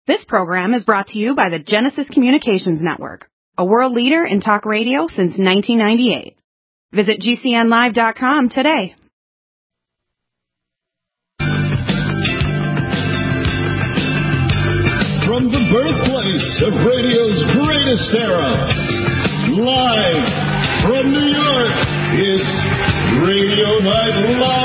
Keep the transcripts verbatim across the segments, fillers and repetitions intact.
This program is brought to you by the Genesis Communications Network, a world leader in talk radio since nineteen ninety-eight. Visit G C N live dot com today. From the birthplace of radio's greatest era, live from New York, it's Radio Night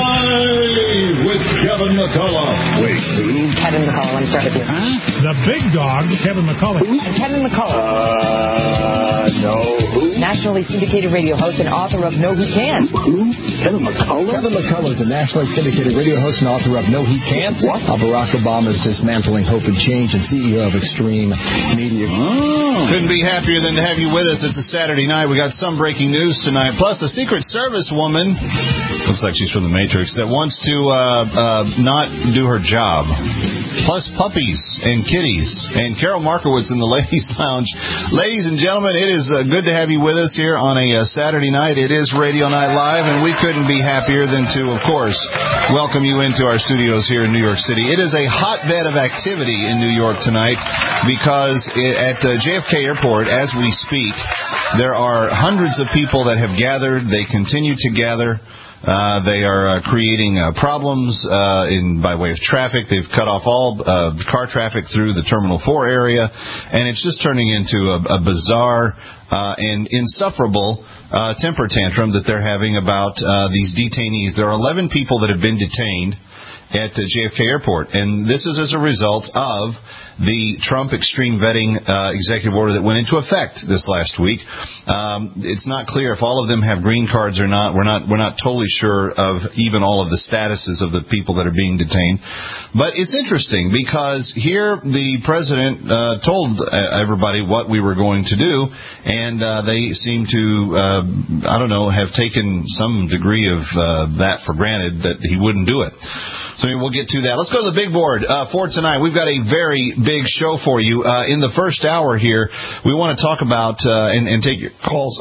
Live with Kevin McCullough. Wait, who? Kevin McCullough, let me start with you. Huh? The big dog, Kevin McCullough. Who? Kevin McCullough. Uh, no, who? Nationally syndicated radio host and author of No He Can't. Who? Kevin McCullough? Kevin McCullough is a nationally syndicated radio host and author of No He Can't. What? How Barack Obama is dismantling hope and change and C E O of Extreme Media. Oh. Couldn't be happier than to have you with us. It's a Saturday night. We got some breaking news tonight. Plus, a Secret Service woman, looks like she's from the Matrix, that wants to uh, uh, not do her job. Plus, puppies and kitties. And Carol Markowitz in the Ladies Lounge. Ladies and gentlemen, it is uh, good to have you with us here on a uh, Saturday night. It is Radio Night Live, and we couldn't be happier than to, of course, welcome you into our studios here in New York City. It is a hotbed of activity in New York tonight because it, at uh, J F K Airport, as we speak, there are hundreds of people that have gathered. They continue to gather. Uh, they are uh, creating uh, problems uh, in by way of traffic. They've cut off all uh, car traffic through the Terminal four area, and it's just turning into a, a bizarre uh, and insufferable uh, temper tantrum that they're having about uh, these detainees. There are eleven people that have been detained at uh, J F K Airport, and this is as a result of the Trump extreme vetting uh, executive order that went into effect this last week. Um, it's not clear if all of them have green cards or not. We're not we're not totally sure of even all of the statuses of the people that are being detained. But it's interesting because here the president uh, told everybody what we were going to do, and uh, they seem to, uh, I don't know, have taken some degree of uh, that for granted that he wouldn't do it. So we'll get to that. Let's go to the big board uh, for tonight. We've got a very big show for you. Uh, in the first hour here, we want to talk about uh, and, and take your calls.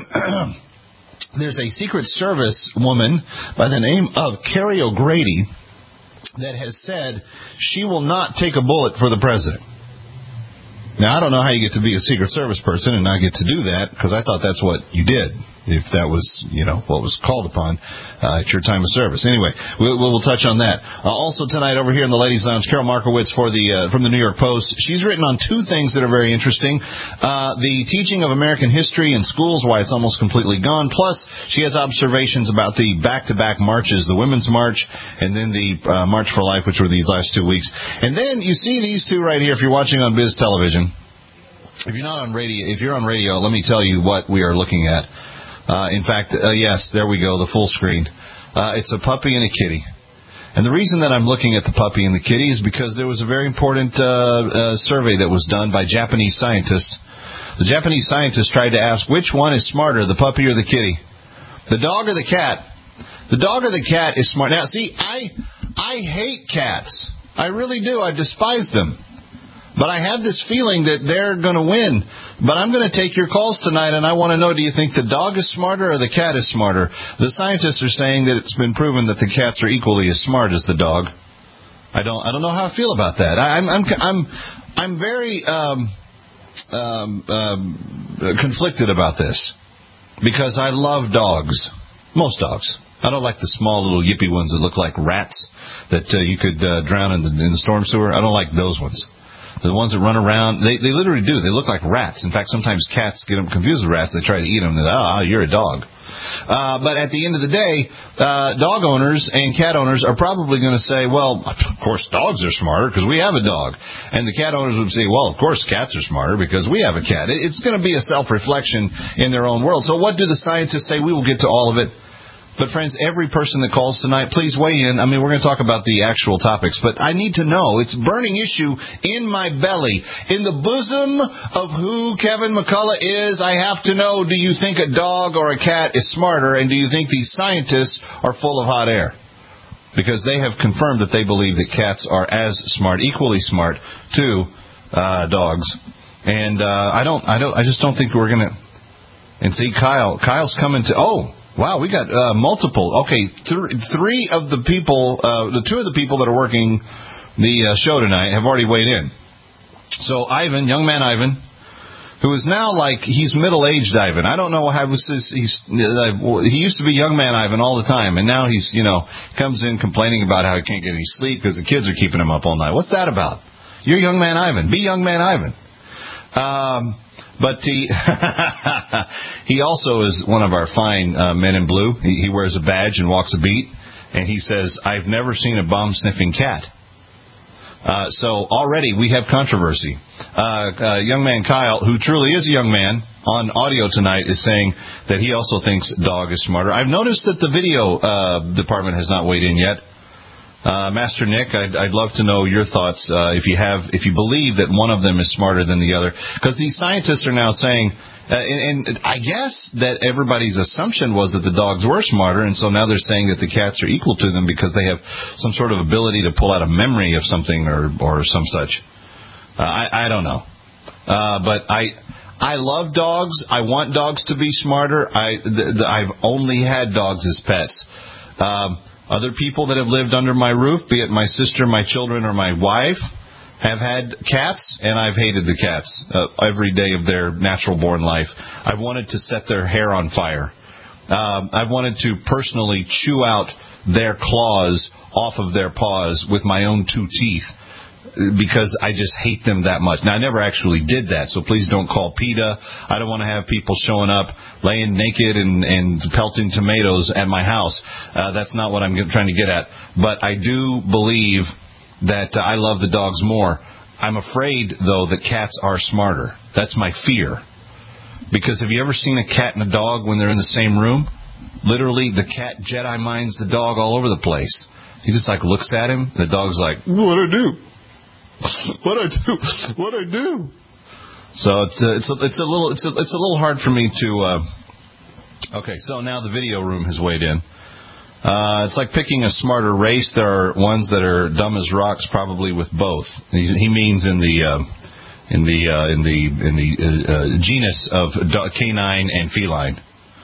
There's a Secret Service woman by the name of Carrie O'Grady that has said she will not take a bullet for the president. Now, I don't know how you get to be a Secret Service person and not get to do that, because I thought that's what you did, if that was, you know, what was called upon uh, at your time of service. Anyway, we'll, we'll touch on that. Uh, also tonight over here in the Ladies Lounge, Carol Markowitz for the uh, from the New York Post. She's written on two things that are very interesting. Uh, the teaching of American history in schools, why it's almost completely gone. Plus, she has observations about the back-to-back marches, the Women's March and then the uh, March for Life, which were these last two weeks. And then you see these two right here if you're watching on Biz Television. If you're not on radio, if you're on radio, let me tell you what we are looking at. Uh, in fact, uh, yes, there we go, the full screen. Uh, it's a puppy and a kitty. And the reason that I'm looking at the puppy and the kitty is because there was a very important uh, uh, survey that was done by Japanese scientists. The Japanese scientists tried to ask which one is smarter, the puppy or the kitty? The dog or the cat? The dog or the cat is smart. Now, see, I I hate cats. I really do. I despise them. But I have this feeling that they're going to win. But I'm going to take your calls tonight, and I want to know, do you think the dog is smarter or the cat is smarter? The scientists are saying that it's been proven that the cats are equally as smart as the dog. I don't I don't know how I feel about that. I, I'm I'm I'm I'm very um, um, um, conflicted about this because I love dogs, most dogs. I don't like the small little yippy ones that look like rats that uh, you could uh, drown in the, in the storm sewer. I don't like those ones. The ones that run around, they, they literally do. They look like rats. In fact, sometimes cats get them confused with rats. They try to eat them. They're like, ah, you're a dog. Uh, but at the end of the day, uh, dog owners and cat owners are probably going to say, well, of course, dogs are smarter because we have a dog. And the cat owners would say, well, of course, cats are smarter because we have a cat. It's going to be a self-reflection in their own world. So what do the scientists say? We will get to all of it. But, friends, every person that calls tonight, please weigh in. I mean, we're going to talk about the actual topics, but I need to know. It's a burning issue in my belly. In the bosom of who Kevin McCullough is, I have to know, do you think a dog or a cat is smarter, and do you think these scientists are full of hot air? Because they have confirmed that they believe that cats are as smart, equally smart, to uh, dogs. And uh, I don't, I don't, I just don't think we're going to. And see, Kyle, Kyle's coming to. Oh. Wow, we got uh, multiple. Okay, th- three of the people, uh, the two of the people that are working the uh, show tonight have already weighed in. So Ivan, young man Ivan, who is now like, he's middle-aged Ivan. I don't know how was this, he's, uh, he used to be young man Ivan all the time, and now he's, you know, comes in complaining about how he can't get any sleep because the kids are keeping him up all night. What's that about? You're young man Ivan. Be young man Ivan. Um, but he, he also is one of our fine uh, men in blue. He, he wears a badge and walks a beat, and he says, I've never seen a bomb-sniffing cat. Uh, so already we have controversy. Uh, uh, young man Kyle, who truly is a young man, on audio tonight is saying that he also thinks dog is smarter. I've noticed that the video uh, department has not weighed in yet. Uh, Master Nick, I'd, I'd love to know your thoughts uh, if you have, if you believe that one of them is smarter than the other, because these scientists are now saying. Uh, and, and I guess that everybody's assumption was that the dogs were smarter, and so now they're saying that the cats are equal to them because they have some sort of ability to pull out a memory of something or or some such. Uh, I, I don't know. Uh, but I I love dogs. I want dogs to be smarter. I, th- th- I've only had dogs as pets. Um, other people that have lived under my roof, be it my sister, my children, or my wife, have had cats, and I've hated the cats uh, every day of their natural-born life. I've wanted to set their hair on fire. Um, I've wanted to personally chew out their claws off of their paws with my own two teeth because I just hate them that much. Now, I never actually did that, so please don't call PETA. I don't want to have people showing up, laying naked and, and pelting tomatoes at my house. Uh, that's not what I'm trying to get at. But I do believe that uh, I love the dogs more. I'm afraid, though, that cats are smarter. That's my fear. Because have you ever seen a cat and a dog when they're in the same room? Literally, the cat Jedi minds the dog all over the place. He just, like, looks at him. The dog's like, what'd I do? What'd I do? What'd I do? So it's a, it's a, it's a little it's a, it's a little hard for me to... Uh... Okay, so now the video room has weighed in. Uh, it's like picking a smarter race. There are ones that are dumb as rocks, probably with both. He, he means in the uh, in the uh, in the in the uh, uh, genus of canine and feline.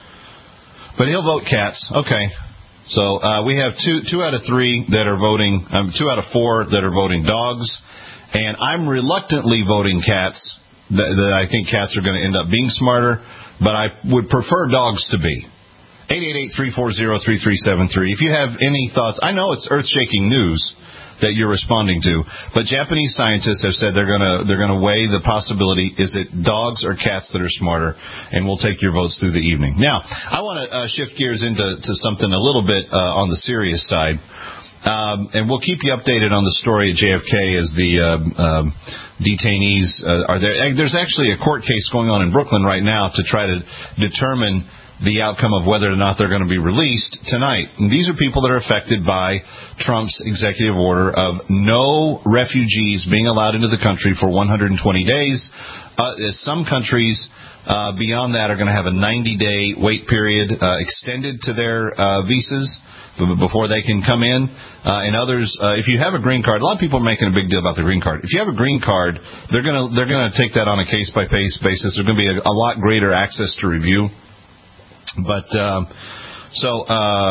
But he'll vote cats. Okay, so uh, we have two two out of three that are voting. Um, two out of four that are voting dogs, and I'm reluctantly voting cats. That, that I think cats are going to end up being smarter, but I would prefer dogs to be. eight eight eight, three four zero, three three seven three. If you have any thoughts, I know it's earth-shaking news that you're responding to, but Japanese scientists have said they're going to they're going to weigh the possibility, is it dogs or cats that are smarter, and we'll take your votes through the evening. Now, I want to uh, shift gears into to something a little bit uh, on the serious side, um, and we'll keep you updated on the story at J F K as the uh, um, detainees uh, are there. There's actually a court case going on in Brooklyn right now to try to determine the outcome of whether or not they're going to be released tonight. And these are people that are affected by Trump's executive order of no refugees being allowed into the country for one hundred twenty days. Uh, some countries uh, beyond that are going to have a ninety-day wait period uh, extended to their uh, visas before they can come in. Uh, and others, uh, if you have a green card, a lot of people are making a big deal about the green card. If you have a green card, they're going to they're going to take that on a case-by-case basis. There's going to be a, a lot greater access to review. But um, so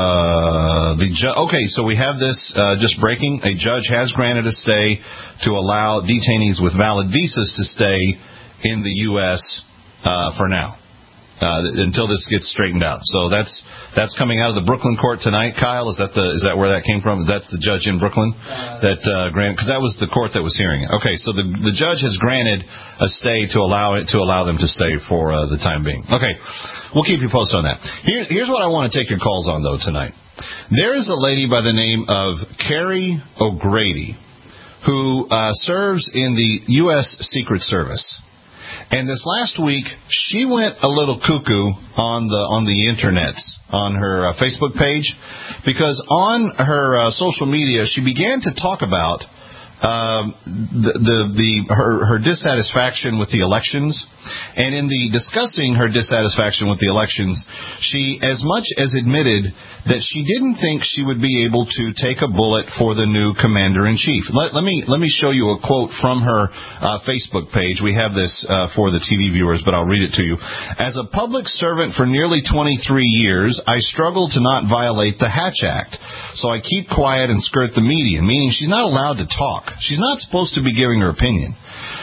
uh, the ju- okay, so we have this uh, just breaking. A judge has granted a stay to allow detainees with valid visas to stay in the U S uh, for now uh, until this gets straightened out. So that's that's coming out of the Brooklyn court tonight. Kyle, is that the is that where that came from? That's the judge in Brooklyn that uh, granted, because that was the court that was hearing it. Okay, so the the judge has granted a stay to allow it to allow them to stay for uh, the time being. Okay. We'll keep you posted on that. Here, here's what I want to take your calls on, though, tonight. There is a lady by the name of Carrie O'Grady who uh, serves in the U S Secret Service. And this last week, she went a little cuckoo on the on the internets, on her uh, Facebook page, because on her uh, social media, she began to talk about Um, the, the, the her, her dissatisfaction with the elections, and in the discussing her dissatisfaction with the elections, she as much as admitted that she didn't think she would be able to take a bullet for the new commander-in-chief. Let, let me let me show you a quote from her uh, Facebook page. We have this uh, for the T V viewers, but I'll read it to you. As a public servant for nearly twenty-three years, I struggle to not violate the Hatch Act, so I keep quiet and skirt the median, meaning she's not allowed to talk. She's not supposed to be giving her opinion.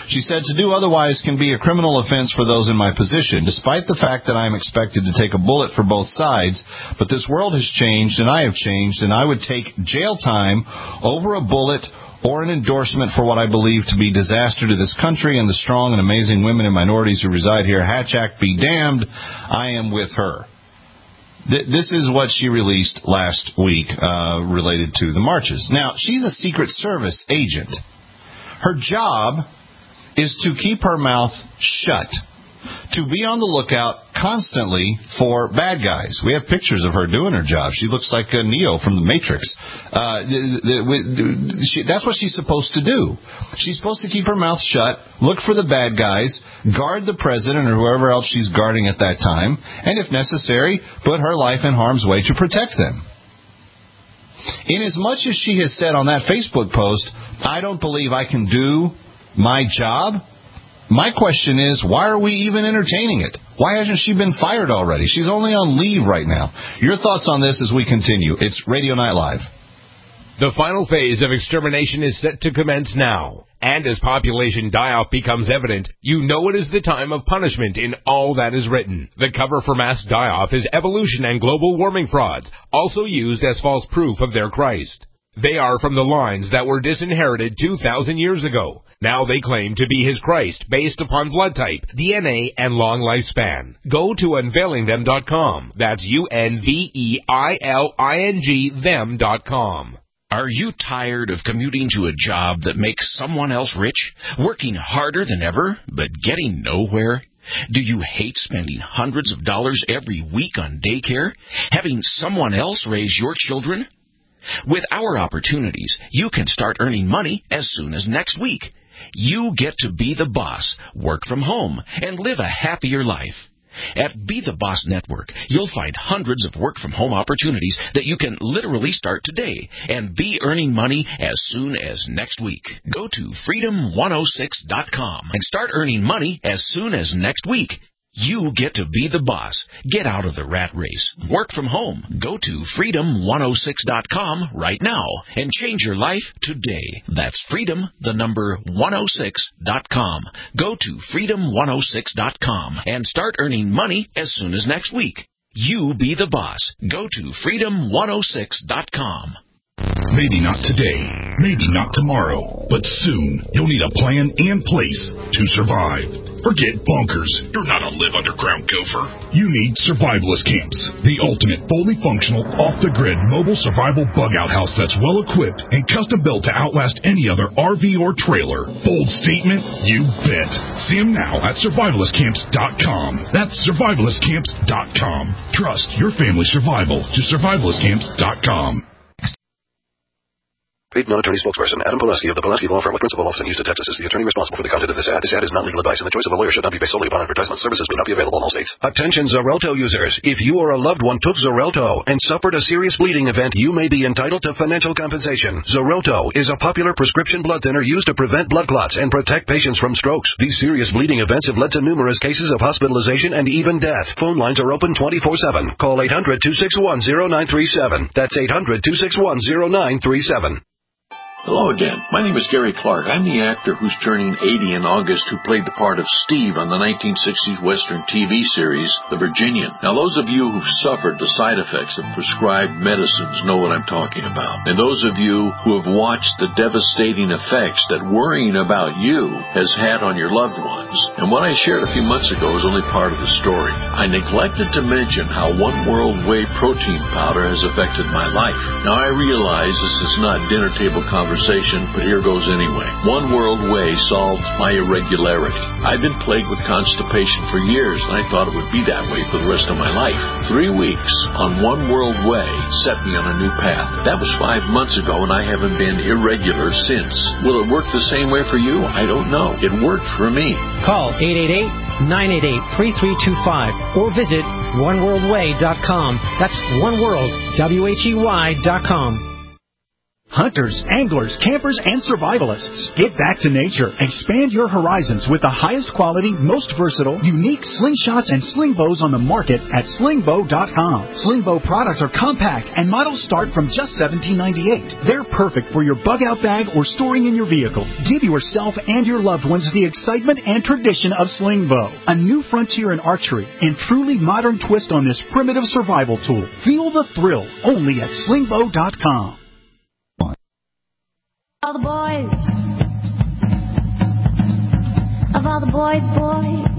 She said, to do otherwise can be a criminal offense for those in my position, despite the fact that I am expected to take a bullet for both sides. But this world has changed, and I have changed, and I would take jail time over a bullet or an endorsement for what I believe to be disaster to this country and the strong and amazing women and minorities who reside here. Hatch Act be damned. I am with her. Th- this is what she released last week uh, related to the marches. Now, she's a Secret Service agent. Her job is to keep her mouth shut, to be on the lookout constantly for bad guys. We have pictures of her doing her job. She looks like a Neo from The Matrix. Uh, the, the, she, that's what she's supposed to do. She's supposed to keep her mouth shut, look for the bad guys, guard the president or whoever else she's guarding at that time, and if necessary, put her life in harm's way to protect them. Inasmuch as she has said on that Facebook post, I don't believe I can do my job, my question is, why are we even entertaining it? Why hasn't she been fired already? She's only on leave right now. Your thoughts on this as we continue. It's Radio Night Live. The final phase of extermination is set to commence now. And as population die-off becomes evident, you know it is the time of punishment in all that is written. The cover for mass die-off is evolution and global warming frauds, also used as false proof of their Christ. They are from the lines that were disinherited two thousand years ago. Now they claim to be his Christ based upon blood type, D N A, and long lifespan. Go to unveiling them dot com. That's U N V E I L I N G them dot com. Are you tired of commuting to a job that makes someone else rich, working harder than ever, but getting nowhere? Do you hate spending hundreds of dollars every week on daycare, having someone else raise your children? With our opportunities, you can start earning money as soon as next week. You get to be the boss, work from home, and live a happier life. At Be the Boss Network, you'll find hundreds of work-from-home opportunities that you can literally start today and be earning money as soon as next week. Go to freedom one oh six dot com and start earning money as soon as next week. You get to be the boss. Get out of the rat race. Work from home. Go to freedom one oh six dot com right now and change your life today. That's freedom, the number one oh six dot com. Go to freedom one oh six dot com and start earning money as soon as next week. You be the boss. Go to freedom one oh six dot com. Maybe not today, maybe not tomorrow, but soon you'll need a plan and place to survive. Forget bunkers. You're not a live underground gopher. You need survivalist camps, the ultimate fully functional, off-the-grid mobile survival bug-out house that's well-equipped and custom-built to outlast any other R V or trailer. Bold statement? You bet. See them now at survivalist camps dot com. That's survivalist camps dot com. Trust your family's survival to survivalist camps dot com. Paid non-attorney spokesperson Adam Pulaski of the Pulaski Law Firm with principal office in Houston, Texas is the attorney responsible for the content of this ad. This ad is not legal advice, and the choice of a lawyer should not be based solely upon advertisement. Services may not be available in all states. Attention Xarelto users. If you or a loved one took Xarelto and suffered a serious bleeding event, you may be entitled to financial compensation. Xarelto is a popular prescription blood thinner used to prevent blood clots and protect patients from strokes. These serious bleeding events have led to numerous cases of hospitalization and even death. Phone lines are open twenty-four seven. Call eight hundred two six one zero nine three seven. That's eight hundred two six one zero nine three seven. Hello again. My name is Gary Clark. I'm the actor who's turning eighty in August who played the part of Steve on the nineteen sixties Western T V series, The Virginian. Now, those of you who've suffered the side effects of prescribed medicines know what I'm talking about. And those of you who have watched the devastating effects that worrying about you has had on your loved ones. And what I shared a few months ago is only part of the story. I neglected to mention how One World Whey protein powder has affected my life. Now, I realize this is not dinner table conversation, but here goes anyway. One World Whey solved my irregularity. I've been plagued with constipation for years, and I thought it would be that way for the rest of my life. Three weeks on One World Whey set me on a new path. That was five months ago, and I haven't been irregular since. Will it work the same way for you? I don't know. It worked for me. Call eight eight eight, nine eight eight, three three two five or visit one world way dot com. That's One World, W H E Y dot com. hunters, anglers, campers, and survivalists. Get back to nature. Expand your horizons with the highest quality, most versatile, unique slingshots and sling bows on the market at sling bow dot com. Sling bow products are compact and models start from just seventeen ninety-eight. They're perfect for your bug out bag or storing in your vehicle. Give yourself and your loved ones the excitement and tradition of sling bow, a new frontier in archery and truly modern twist on this primitive survival tool. Feel the thrill only at sling bow dot com. All the boys, of all the boys, boys,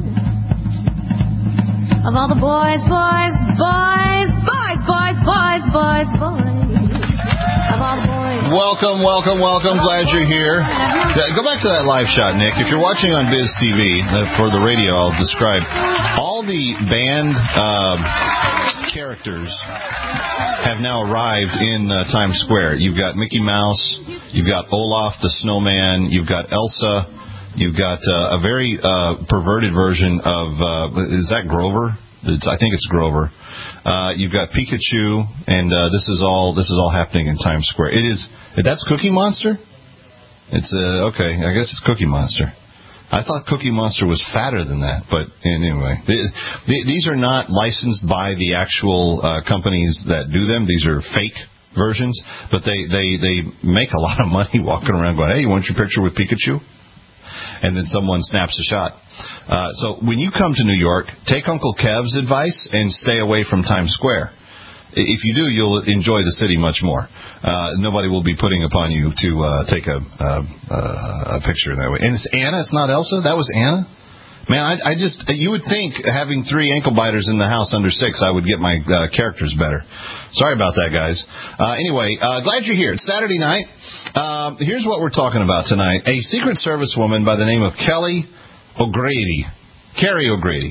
of all the boys, boys, boys, boys, boys, boys, boys, boys, of all the boys. Welcome, welcome, welcome. Glad you're here. Go back to that live shot, Nick. If you're watching on Biz T V, uh, for the radio, I'll describe all the band uh, characters have now arrived in uh, Times Square. You've got Mickey Mouse, you've got Olaf the Snowman, you've got Elsa, you've got uh, a very uh, perverted version of, uh, is that Grover? It's, I think it's Grover. Uh, you've got Pikachu, and uh, this is all this is all happening in Times Square. It is that's Cookie Monster. It's uh, okay. I guess it's Cookie Monster. I thought Cookie Monster was fatter than that, but anyway, they, they, these are not licensed by the actual uh, companies that do them. These are fake versions, but they, they, they make a lot of money walking around going, hey, you want your picture with Pikachu? And then someone snaps a shot. Uh, so when you come to New York, take Uncle Kev's advice and stay away from Times Square. If you do, you'll enjoy the city much more. Uh, nobody will be putting upon you to uh, take a, uh, a picture that way. And it's Anna. It's not Elsa. That was Anna. Man, I, I just you would think having three ankle biters in the house under six, I would get my uh, characters better. Sorry about that, guys. Uh, anyway, uh, glad you're here. It's Saturday night. Uh, here's what we're talking about tonight. A Secret Service woman by the name of Kelly O'Grady, Carrie O'Grady,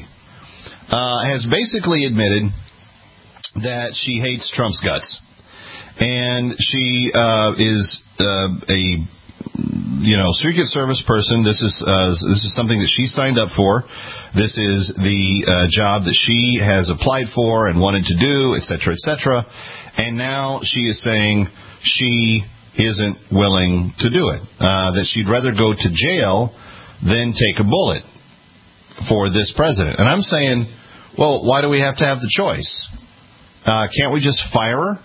uh, has basically admitted that she hates Trump's guts. And she uh, is uh, a, you know, Secret Service person. This is uh, this is something that she signed up for. This is the uh, job that she has applied for and wanted to do, et cetera, et cetera. And now she is saying she isn't willing to do it. Uh, that she'd rather go to jail than take a bullet for this president. And I'm saying, well, why do we have to have the choice? Uh, can't we just fire her?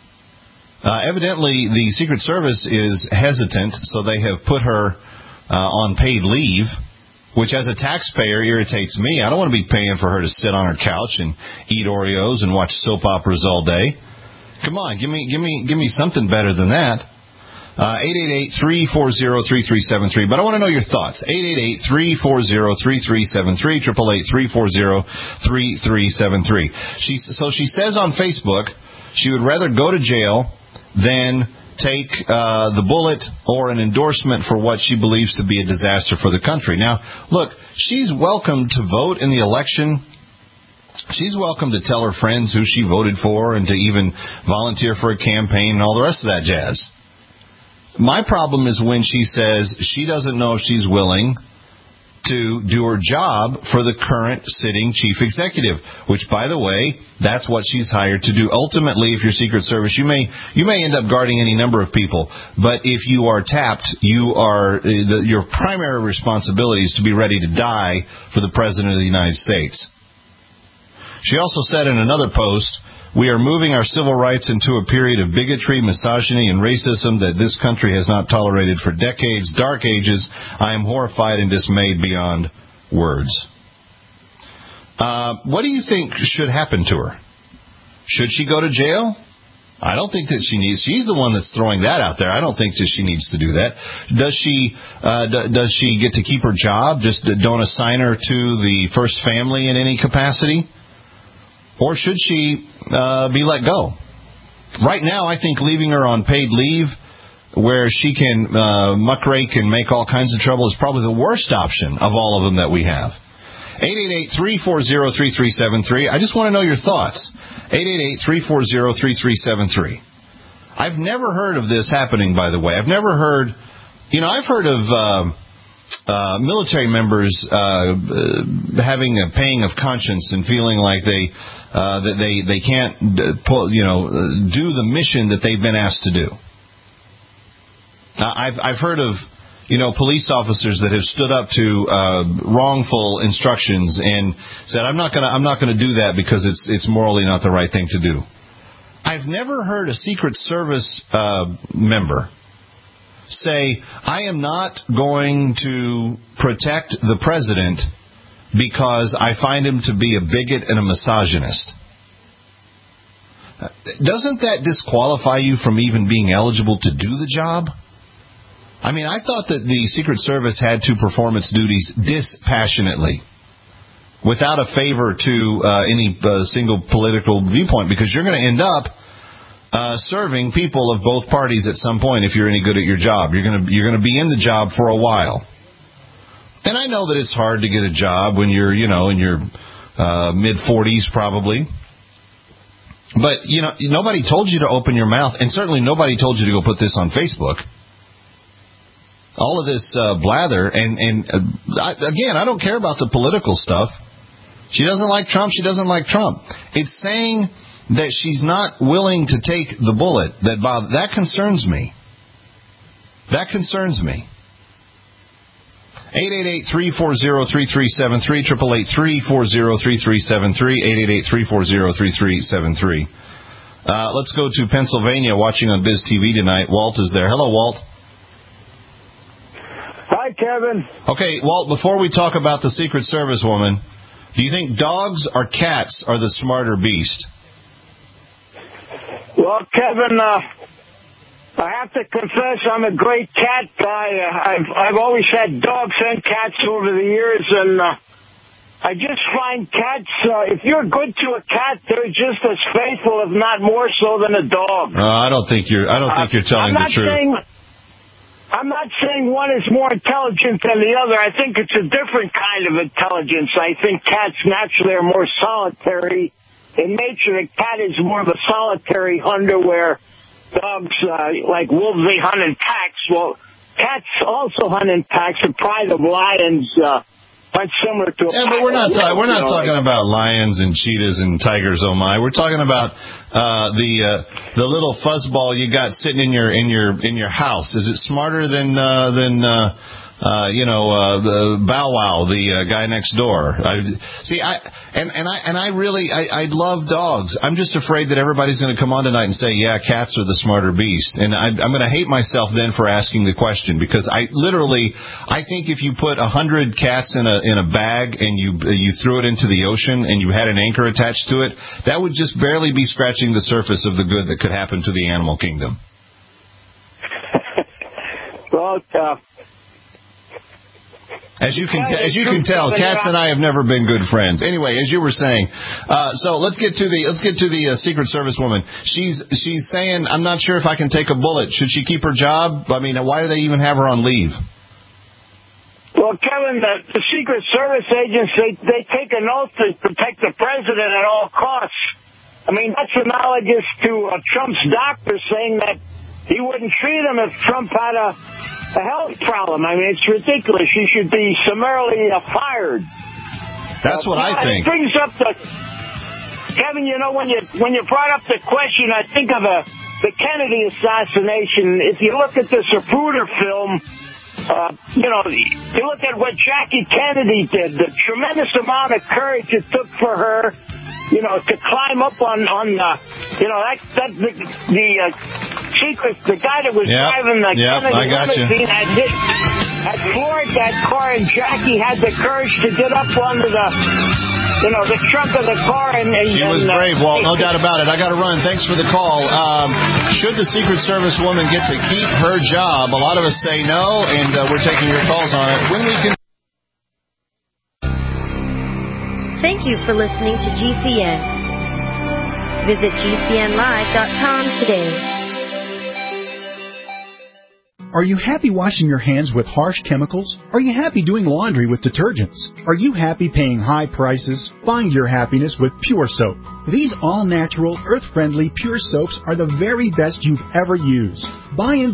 Uh, evidently, the Secret Service is hesitant, so they have put her uh, on paid leave, which as a taxpayer irritates me. I don't want to be paying for her to sit on her couch and eat Oreos and watch soap operas all day. Come on, give me, give me, give me something better than that. Uh, eight eight eight, three four zero, three three seven three. But I want to know your thoughts. eight eight eight, three four zero, three three seven three. eight eight eight, three four zero, three three seven three. She, so she says on Facebook she would rather go to jail than take uh, the bullet or an endorsement for what she believes to be a disaster for the country. Now, look, she's welcome to vote in the election. She's welcome to tell her friends who she voted for and to even volunteer for a campaign and all the rest of that jazz. My problem is when she says she doesn't know if she's willing to do her job for the current sitting chief executive, which, by the way, that's what she's hired to do. Ultimately, if you're Secret Service, you may you may end up guarding any number of people, but if you are tapped, you are the, your primary responsibility is to be ready to die for the President of the United States. She also said in another post, we are moving our civil rights into a period of bigotry, misogyny, and racism that this country has not tolerated for decades, dark ages. I am horrified and dismayed beyond words. Uh, what do you think should happen to her? Should she go to jail? I don't think that she needs. She's the one that's throwing that out there. I don't think that she needs to do that. Does she? Uh, d- does she get to keep her job? Just don't assign her to the first family in any capacity? Or should she uh, be let go? Right now, I think leaving her on paid leave where she can uh, muckrake and make all kinds of trouble is probably the worst option of all of them that we have. eight eight eight, three four zero, three three seven three. I just want to know your thoughts. eight eight eight, three four zero, three three seven three. I've never heard of this happening, by the way. I've never heard, you know, I've heard of uh, uh, military members uh, having a pang of conscience and feeling like they Uh, that they, they can't, pull, you know, do the mission that they've been asked to do. Uh, I've I've heard of, you know, police officers that have stood up to uh, wrongful instructions and said, "I'm not gonna I'm not gonna do that because it's it's morally not the right thing to do." I've never heard a Secret Service uh, member say, "I am not going to protect the president because I find him to be a bigot and a misogynist." Doesn't that disqualify you from even being eligible to do the job? I mean, I thought that the Secret Service had to perform its duties dispassionately, without a favor to uh, any uh, single political viewpoint, because you're going to end up uh, serving people of both parties at some point if you're any good at your job. You're going to you're going to be in the job for a while. And I know that it's hard to get a job when you're, you know, in your uh, mid forties probably. But, you know, nobody told you to open your mouth, and certainly nobody told you to go put this on Facebook. All of this uh, blather, and, and uh, I, again, I don't care about the political stuff. She doesn't like Trump, she doesn't like Trump. It's saying that she's not willing to take the bullet. That Bob, that concerns me. That concerns me. eight eight eight, three four zero, three three seven three, eight eight eight, three four zero, three three seven three, eight eight eight, three four zero, three three seven three. Uh, let's go to Pennsylvania, watching on Biz T V tonight. Walt is there. Hello, Walt. Hi, Kevin. Okay, Walt, before we talk about the Secret Service woman, do you think dogs or cats are the smarter beast? Well, Kevin, uh, I have to confess I'm a great cat guy. I've I've always had dogs and cats over the years, and uh, I just find cats, uh, if you're good to a cat, they're just as faithful, if not more so, than a dog. Uh, I don't think you're. I don't think you're telling I'm not the truth. Saying, I'm not saying one is more intelligent than the other. I think it's a different kind of intelligence. I think cats naturally are more solitary. In nature, a cat is more of a solitary hunter, where dogs, uh, like wolves, they hunt in packs. Well, cats also hunt in packs. The pride of lions uh, hunt similar to a Yeah, pack but we're not of ta- we're not wolves, talking you know, about lions and cheetahs and tigers. Oh my! We're talking about uh, the uh, the little fuzzball you got sitting in your in your in your house. Is it smarter than uh, than uh, uh, you know uh, the Bow Wow, the uh, guy next door? I, see, I and and I and I really I, I love dogs. I'm just afraid that everybody's going to come on tonight and say, yeah, cats are the smarter beast, and I, I'm going to hate myself then for asking the question, because I literally I think if you put a hundred cats in a in a bag and you you threw it into the ocean and you had an anchor attached to it, that would just barely be scratching the surface of the good that could happen to the animal kingdom. well, uh, As you can t- as you can tell, cats and I have never been good friends. Anyway, as you were saying, uh, so let's get to the let's get to the uh, Secret Service woman. She's she's saying, I'm not sure if I can take a bullet. Should she keep her job? I mean, why do they even have her on leave? Well, Kevin, the, the Secret Service agents, they, they take an oath to protect the president at all costs. I mean, that's analogous to uh, Trump's doctor saying that he wouldn't treat him if Trump had a, a health problem. I mean, it's ridiculous. He should be summarily uh, fired. That's what uh, I think. It brings up the... Kevin, you know, when you when you brought up the question, I think of a, the Kennedy assassination. If you look at the Zapruder film... Uh, you know, you look at what Jackie Kennedy did, the tremendous amount of courage it took for her, you know, to climb up on, on uh, you know, that, that the, the uh, secret, the guy that was yep. driving the yep, Kennedy limousine had hit, had floored that car, and Jackie had the courage to get up onto the, you know, the trunk of the car. And, and She was and, brave, uh, Walt, no doubt about it. I got to run. Thanks for the call. Um, should the Secret Service woman get to keep her job? A lot of us say no, and uh, we're taking your calls on it. When we can. Thank you for listening to G C N. Visit G C N live dot com today. Are you happy washing your hands with harsh chemicals? Are you happy doing laundry with detergents? Are you happy paying high prices? Find your happiness with Pure Soap. These all-natural, earth-friendly Pure Soaps are the very best you've ever used. Buy in bulk.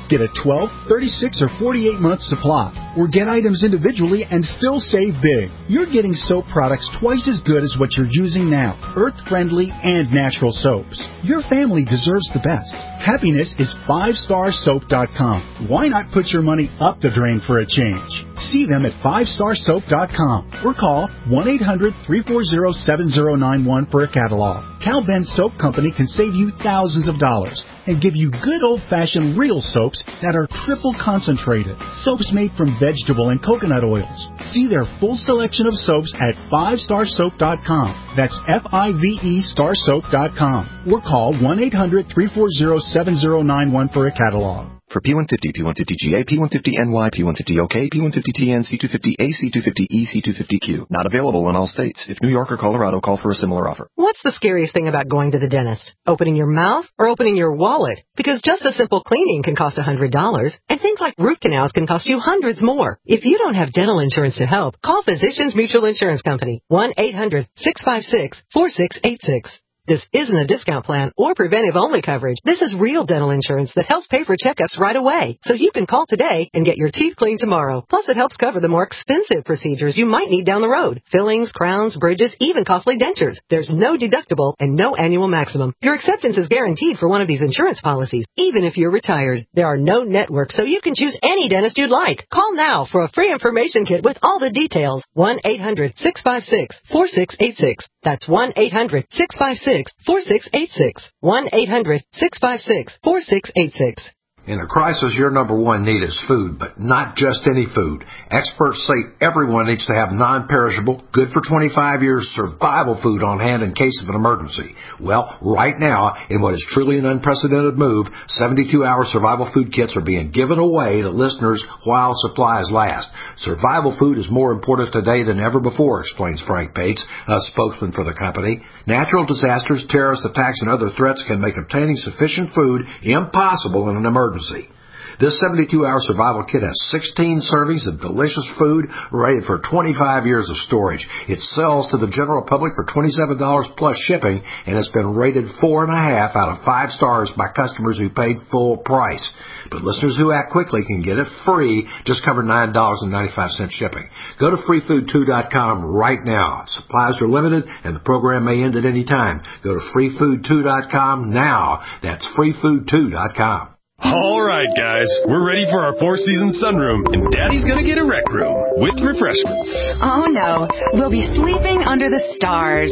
Get a twelve, thirty-six, or forty-eight month supply. Or get items individually and still save big. You're getting soap products twice as good as what you're using now. Earth-friendly and natural soaps. Your family deserves the best. Happiness is five star soap dot com. Why not put your money up the drain for a change? See them at five star soap dot com or call one eight hundred, three four zero, seven zero nine one for a catalog. Cal Ben Soap Company can save you thousands of dollars and give you good old-fashioned real soaps that are triple concentrated. Soaps made from vegetable and coconut oils. See their full selection of soaps at five star soap dot com. That's F I V E star soap dot com. Or call one eight hundred, three four zero, seven zero nine one for a catalog. For P one fifty, P one fifty G A, P one fifty N Y, P one fifty O K, P one fifty T N, C two fifty A, C two fifty E, C two fifty Q. Not available in all states. If New York or Colorado, call for a similar offer. What's the scariest thing about going to the dentist? Opening your mouth or opening your wallet? Because just a simple cleaning can cost one hundred dollars, and things like root canals can cost you hundreds more. If you don't have dental insurance to help, call Physicians Mutual Insurance Company, one eight hundred, six five six, four six eight six. This isn't a discount plan or preventive-only coverage. This is real dental insurance that helps pay for checkups right away. So you can call today and get your teeth cleaned tomorrow. Plus, it helps cover the more expensive procedures you might need down the road. Fillings, crowns, bridges, even costly dentures. There's no deductible and no annual maximum. Your acceptance is guaranteed for one of these insurance policies, even if you're retired. There are no networks, so you can choose any dentist you'd like. Call now for a free information kit with all the details. one eight hundred, six five six, four six eight six. That's one eight hundred, six five six, four six eight six. one eight hundred, six five six, four six eight six. In a crisis, your number one need is food, but not just any food. Experts say everyone needs to have non-perishable, good for twenty-five years survival food on hand in case of an emergency. Well, right now, in what is truly an unprecedented move, seventy-two hour survival food kits are being given away to listeners while supplies last. Survival food is more important today than ever before, explains Frank Bates, a spokesman for the company. Natural disasters, terrorist attacks, and other threats can make obtaining sufficient food impossible in an emergency. This seventy-two hour survival kit has sixteen servings of delicious food rated for twenty-five years of storage. It sells to the general public for twenty-seven dollars plus shipping, and it's been rated four and a half out of five stars by customers who paid full price. But listeners who act quickly can get it free, just cover nine dollars and ninety-five cents shipping. Go to free food two dot com right now. Supplies are limited, and the program may end at any time. Go to free food two dot com now. That's free food two dot com. All right, guys, we're ready for our Four Seasons sunroom, and Daddy's gonna get a rec room with refreshments. Oh, no. We'll be sleeping under the stars.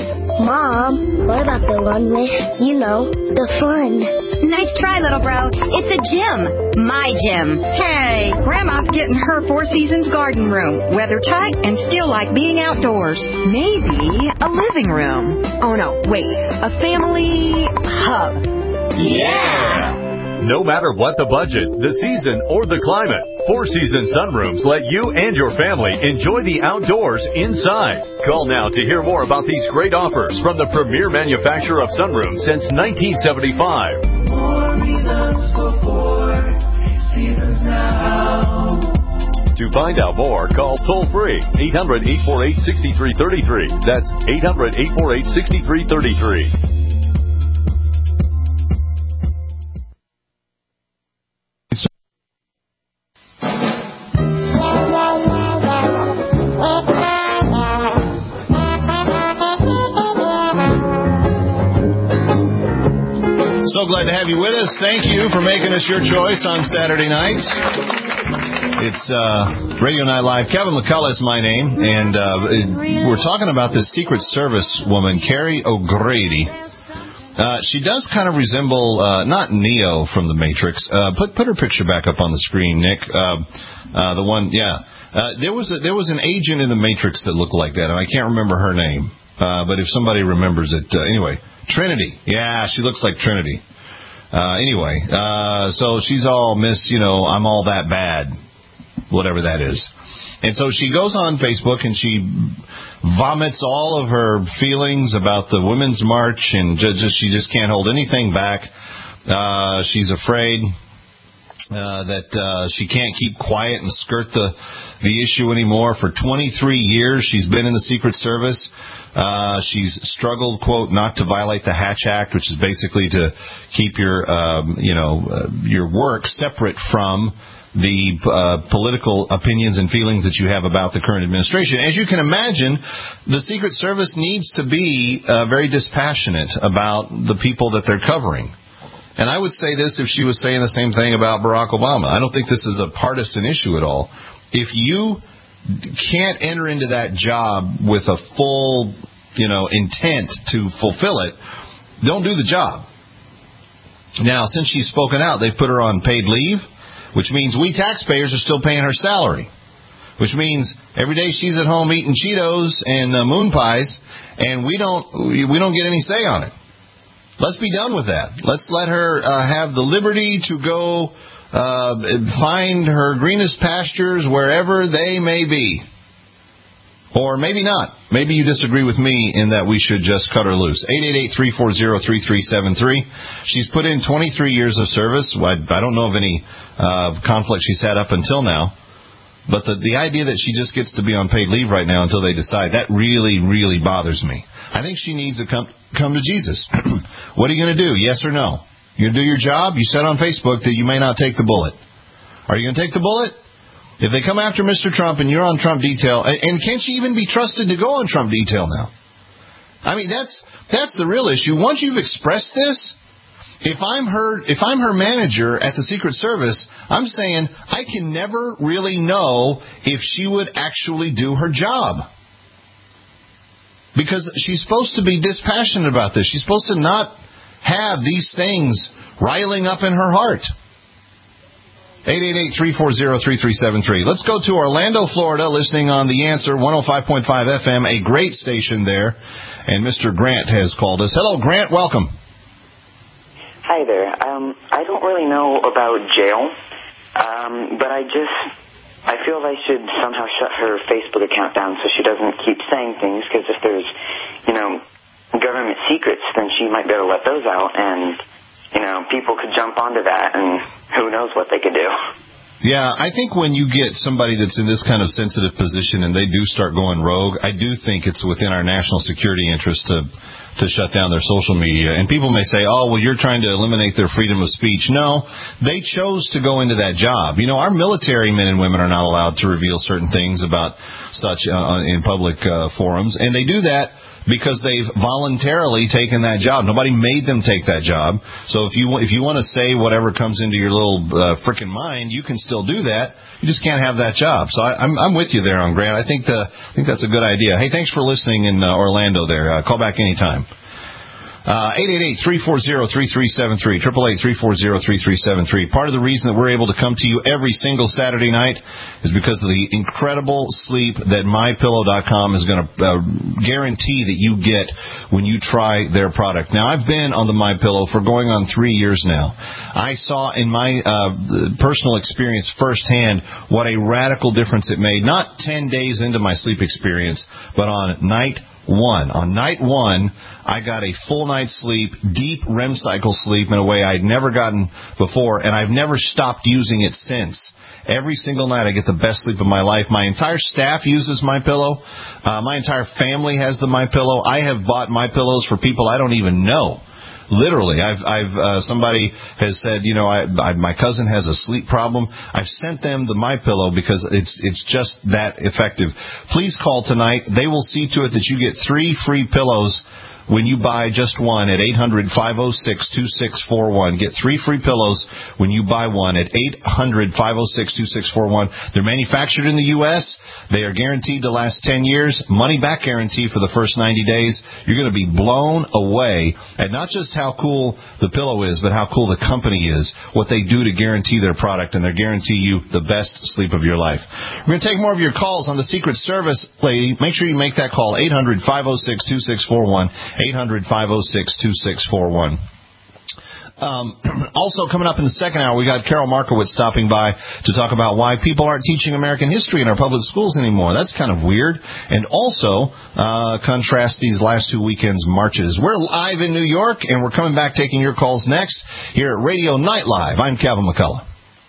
Mom, what about the one with, you know, the fun? Nice try, little bro. It's a gym. My gym. Hey, Grandma's getting her Four Seasons garden room. Weather tight and still like being outdoors. Maybe a living room. Oh, no, wait. A family hub. Yeah! No matter what the budget, the season, or the climate, Four Seasons Sunrooms let you and your family enjoy the outdoors inside. Call now to hear more about these great offers from the premier manufacturer of sunrooms since nineteen seventy-five. More reasons for Four Seasons now. To find out more, call toll-free eight hundred, eight four eight, six three three three. That's eight hundred, eight four eight, six three three three. So glad to have you with us. Thank you for making us your choice on Saturday nights. It's uh, Radio Night Live. Kevin McCullough is my name, and uh, we're talking about this Secret Service woman, Carrie O'Grady. Uh, she does kind of resemble, uh, not Neo from The Matrix. Uh, put put her picture back up on the screen, Nick. Uh, uh, the one, yeah. Uh, there was a, there was an agent in The Matrix that looked like that, and I can't remember her name. Uh, but if somebody remembers it, uh, anyway. Trinity. Yeah, she looks like Trinity. Uh, anyway, uh, so she's all Miss, you know, I'm all that bad, whatever that is. And so she goes on Facebook and she vomits all of her feelings about the Women's March, and just, she just can't hold anything back. Uh, she's afraid uh, that uh, she can't keep quiet and skirt the the issue anymore. For twenty-three years, she's been in the Secret Service. Uh, she's struggled, quote, not to violate the Hatch Act, which is basically to keep your, um, you know, uh, your work separate from the uh, political opinions and feelings that you have about the current administration. As you can imagine, the Secret Service needs to be uh, very dispassionate about the people that they're covering. And I would say this if she was saying the same thing about Barack Obama. I don't think this is a partisan issue at all. If you can't enter into that job with a full, you know, intent to fulfill it, don't do the job. Now, since she's spoken out, they've put her on paid leave, which means we taxpayers are still paying her salary, which means every day she's at home eating Cheetos and uh, moon pies, and we don't we don't get any say on it. Let's be done with that. Let's let her uh, have the liberty to go uh, find her greenest pastures wherever they may be. Or maybe not. Maybe you disagree with me in that we should just cut her loose. eight eight eight, three four zero, three three seven three. She's put in twenty-three years of service. I, I don't know of any uh, conflict she's had up until now. But the, the idea that she just gets to be on paid leave right now until they decide, that really, really bothers me. I think she needs to come, come to Jesus. What are you going to do, yes or no? You going to do your job? You said on Facebook that you may not take the bullet. Are you going to take the bullet? If they come after Mister Trump and you're on Trump detail, and can't you even be trusted to go on Trump detail now? I mean, that's that's the real issue. Once you've expressed this, if I'm her if I'm her manager at the Secret Service, I'm saying I can never really know if she would actually do her job. Because she's supposed to be dispassionate about this. She's supposed to not have these things riling up in her heart. eight eight eight, three four zero, three three seven three. Let's go to Orlando, Florida, listening on The Answer, one oh five point five F M, a great station there. And Mister Grant has called us. Hello, Grant. Welcome. Hi there. Um, I don't really know about jail, um, but I just, I feel I should somehow shut her Facebook account down so she doesn't keep saying things, because if there's, you know, government secrets, then she might be able to let those out, and you know, people could jump onto that, and who knows what they could do. Yeah, I think when you get somebody that's in this kind of sensitive position and they do start going rogue, I do think it's within our national security interest to to shut down their social media. And people may say, oh, well, you're trying to eliminate their freedom of speech. No, they chose to go into that job. You know, our military men and women are not allowed to reveal certain things about such uh, in public uh, forums, and they do that because they've voluntarily taken that job. Nobody made them take that job. So if you if you want to say whatever comes into your little uh, frickin' mind, you can still do that. You just can't have that job. So I, I'm I'm with you there on Grant. I think the I think that's a good idea. Hey, thanks for listening in uh, Orlando there. Uh, call back anytime. Uh, eight eight eight, three four zero, three three seven three, eight eight eight, three four zero, three three seven three. Part of the reason that we're able to come to you every single Saturday night is because of the incredible sleep that my pillow dot com is going to uh, guarantee that you get when you try their product. Now, I've been on the MyPillow for going on three years now. I saw in my uh, personal experience firsthand what a radical difference it made, not ten days into my sleep experience, but on night one. On night one, I got a full night's sleep, deep R E M cycle sleep in a way I'd never gotten before, and I've never stopped using it since. Every single night I get the best sleep of my life. My entire staff uses MyPillow. Uh, my entire family has the MyPillow. I have bought MyPillows for people I don't even know. Literally, I've, I've, uh, somebody has said, you know, I, I, my cousin has a sleep problem. I've sent them the MyPillow because it's, it's just that effective. Please call tonight. They will see to it that you get three free pillows when you buy just one at eight hundred, five oh six, two six four one. Get three free pillows when you buy one at eight hundred, five oh six, two six four one. They're manufactured in the U S They are guaranteed to last ten years. Money back guarantee for the first ninety days. You're going to be blown away at not just how cool the pillow is, but how cool the company is, what they do to guarantee their product, and they guarantee you the best sleep of your life. We're going to take more of your calls on the Secret Service lady. Make sure you make that call, eight hundred, five oh six, two six four one. eight hundred, five oh six, two six four one. Um, also, coming up in the second hour, we got Carol Markowitz stopping by to talk about why people aren't teaching American history in our public schools anymore. That's kind of weird. And also, uh, contrast these last two weekends' marches. We're live in New York, and we're coming back taking your calls next here at Radio Night Live. I'm Kevin McCullough.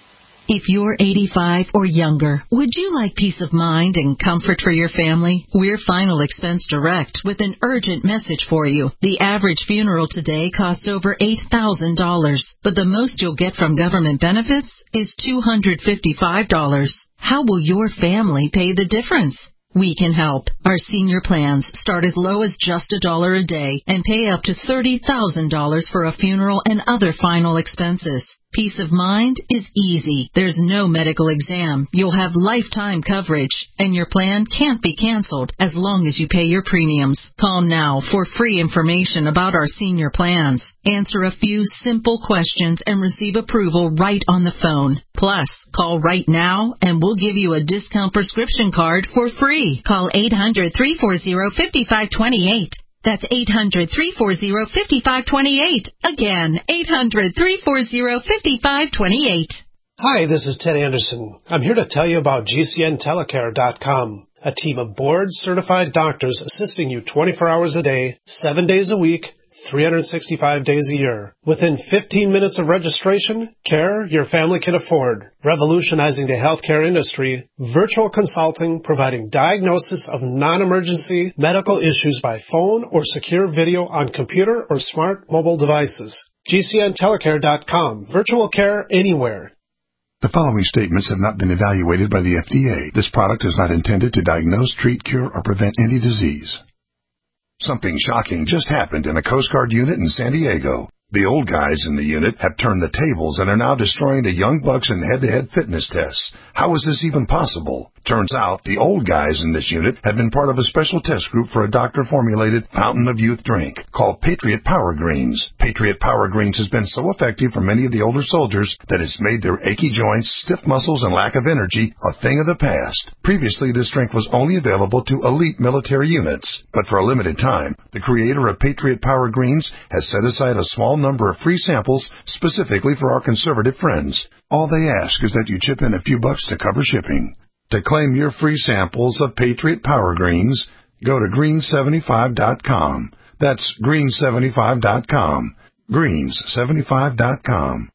If you're eighty-five or younger, would you like peace of mind and comfort for your family? We're Final Expense Direct with an urgent message for you. The average funeral today costs over eight thousand dollars, but the most you'll get from government benefits is two hundred fifty-five dollars. How will your family pay the difference? We can help. Our senior plans start as low as just a dollar a day and pay up to thirty thousand dollars for a funeral and other final expenses. Peace of mind is easy. There's no medical exam. You'll have lifetime coverage, and your plan can't be canceled as long as you pay your premiums. Call now for free information about our senior plans. Answer a few simple questions and receive approval right on the phone. Plus, call right now and we'll give you a discount prescription card for free. Call eight hundred, three four zero, five five two eight. That's eight hundred, three four zero, five five two eight. Again, eight hundred, three four zero, five five two eight. Hi, this is Ted Anderson. I'm here to tell you about G C N telecare dot com, a team of board-certified doctors assisting you twenty-four hours a day, seven days a week, three hundred sixty-five days a year. Within fifteen minutes of registration, care your family can afford. Revolutionizing the healthcare industry, virtual consulting providing diagnosis of non-emergency medical issues by phone or secure video on computer or smart mobile devices. G C N telecare dot com. Virtual care anywhere. The following statements have not been evaluated by the F D A. This product is not intended to diagnose, treat, cure, or prevent any disease. Something shocking just happened in a Coast Guard unit in San Diego. The old guys in the unit have turned the tables and are now destroying the young bucks in head-to-head fitness tests. How is this even possible? Turns out the old guys in this unit have been part of a special test group for a doctor-formulated Fountain of Youth drink called Patriot Power Greens. Patriot Power Greens has been so effective for many of the older soldiers that it's made their achy joints, stiff muscles, and lack of energy a thing of the past. Previously, this drink was only available to elite military units, but for a limited time, the creator of Patriot Power Greens has set aside a small number of free samples specifically for our conservative friends. All they ask is that you chip in a few bucks to cover shipping. To claim your free samples of Patriot Power Greens, go to green seventy-five dot com. That's green seventy-five dot com. greens seventy-five dot com.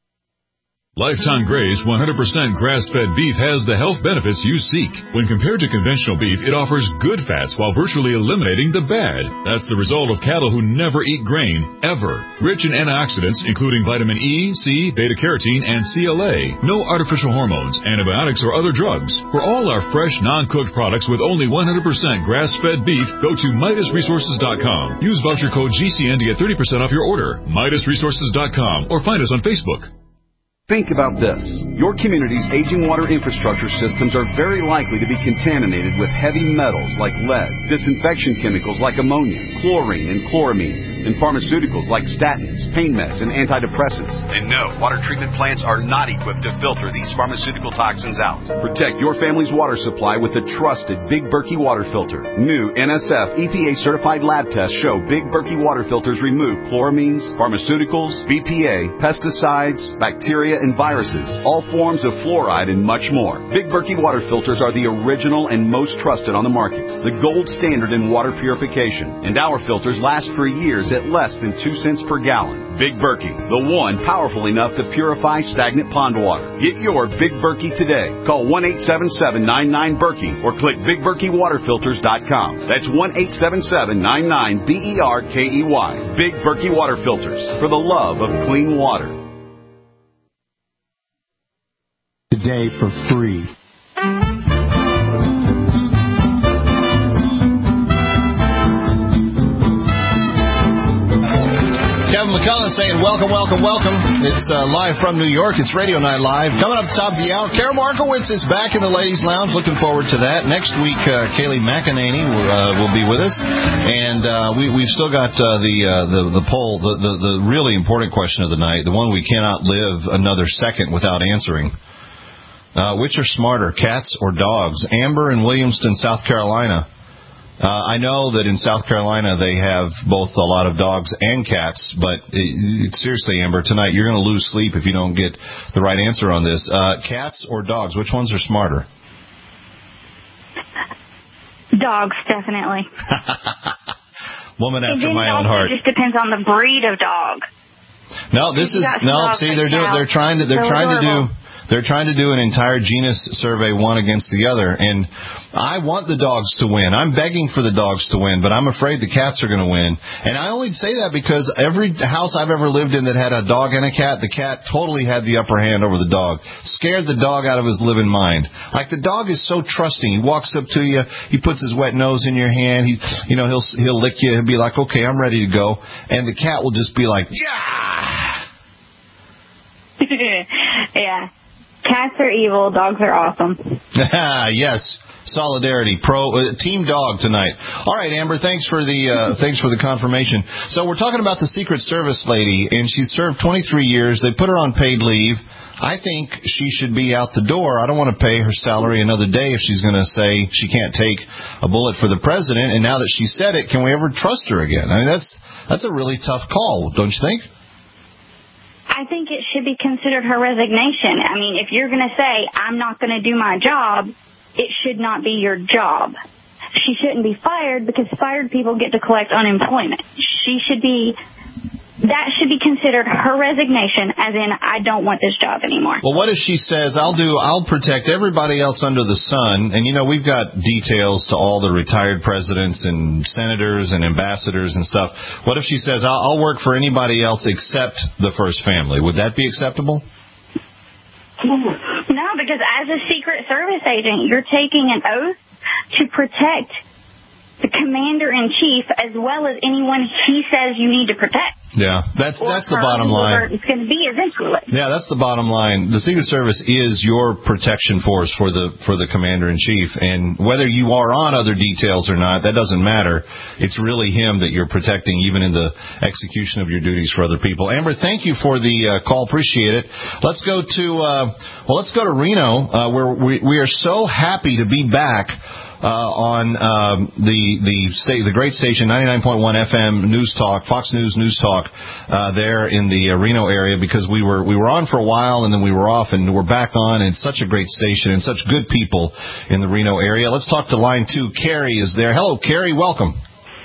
Lifetime Graze one hundred percent grass-fed beef has the health benefits you seek. When compared to conventional beef, it offers good fats while virtually eliminating the bad. That's the result of cattle who never eat grain, ever. Rich in antioxidants, including vitamin E, C, beta-carotene, and C L A. No artificial hormones, antibiotics, or other drugs. For all our fresh, non-cooked products with only one hundred percent grass-fed beef, go to Midas Resources dot com. Use voucher code G C N to get thirty percent off your order. Midas Resources dot com or find us on Facebook. Think about this. Your community's aging water infrastructure systems are very likely to be contaminated with heavy metals like lead, disinfection chemicals like ammonia, chlorine and chloramines, and pharmaceuticals like statins, pain meds, and antidepressants. And no, water treatment plants are not equipped to filter these pharmaceutical toxins out. Protect your family's water supply with the trusted Big Berkey water filter. New N S F E P A-certified lab tests show Big Berkey water filters remove chloramines, pharmaceuticals, B P A, pesticides, bacteria, and viruses, all forms of fluoride, and much more. Big Berkey water filters are the original and most trusted on the market, the gold standard in water purification, and our filters last for years at less than two cents per gallon. Big Berkey, the one powerful enough to purify stagnant pond water. Get your Big Berkey today. Call one eight seven seven, nine nine, Berkey or click big berkey water filters dot com. That's one eight seven seven, nine nine, B E R K E Y. Big Berkey water filters, for the love of clean water. Today for free. Kevin McCullough saying welcome, welcome, welcome. It's uh, live from New York. It's Radio Night Live. Coming up at the top of the hour, Carol Markowitz is back in the Ladies Lounge. Looking forward to that. Next week, uh, Kaylee McEnany will, uh, will be with us. And uh, we, we've still got uh, the, uh, the the poll, the, the, the really important question of the night, the one we cannot live another second without answering. Uh, which are smarter, cats or dogs? Amber in Williamston, South Carolina. Uh, I know that in South Carolina they have both a lot of dogs and cats, but it, it, seriously, Amber, tonight you're going to lose sleep if you don't get the right answer on this. Uh, cats or dogs, which ones are smarter? Dogs, definitely. Woman after my own heart. It just depends on the breed of dog. No, this is no. See, they're doing. They're trying to. They're trying to do. They're trying to do an entire genus survey, one against the other. And I want the dogs to win. I'm begging for the dogs to win, but I'm afraid the cats are going to win. And I only say that because every house I've ever lived in that had a dog and a cat, the cat totally had the upper hand over the dog. Scared the dog out of his living mind. Like, the dog is so trusting. He walks up to you. He puts his wet nose in your hand. He, you know, he'll he'll lick you. He'll be like, okay, I'm ready to go. And the cat will just be like, yeah. Yeah. Cats are evil. Dogs are awesome. Yes. Solidarity, pro uh, team dog tonight. All right, Amber, thanks for the uh, thanks for the confirmation. So we're talking about the Secret Service lady, and she served twenty-three years. They put her on paid leave. I think she should be out the door. I don't want to pay her salary another day if she's going to say she can't take a bullet for the president. And now that she said it, can we ever trust her again? I mean, that's that's a really tough call, don't you think? I think it should be considered her resignation. I mean, if you're going to say, I'm not going to do my job, it should not be your job. She shouldn't be fired because fired people get to collect unemployment. She should be, that should be considered her resignation, as in, I don't want this job anymore. Well, what if she says, I'll do, I'll protect everybody else under the sun, and, you know, we've got details to all the retired presidents and senators and ambassadors and stuff. What if she says, I'll, I'll work for anybody else except the first family? Would that be acceptable? No, because as a Secret Service agent, you're taking an oath to protect the commander-in-chief as well as anyone he says you need to protect. Yeah, that's that's the bottom line. It's going to be eventually. Yeah, that's the bottom line. The Secret Service is your protection force for the for the commander-in-chief, and whether you are on other details or not, that doesn't matter. It's really him that you're protecting, even in the execution of your duties for other people. Amber, thank you for the uh, call. Appreciate it. Let's go to uh, well, let's go to Reno, uh, where we we are so happy to be back. Uh, on um, the the sta- the great station ninety-nine point one F M News Talk, Fox News News Talk, uh, there in the uh, Reno area, because we were we were on for a while and then we were off and we're back on. And such a great station and such good people in the Reno area. Let's talk to line two. Carrie is there. Hello, Carrie. Welcome.